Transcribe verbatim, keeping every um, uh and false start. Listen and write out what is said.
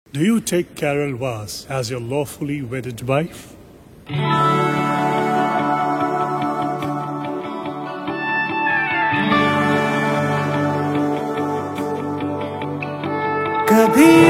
Do you take Carol Vaz as your lawfully wedded wife? कभी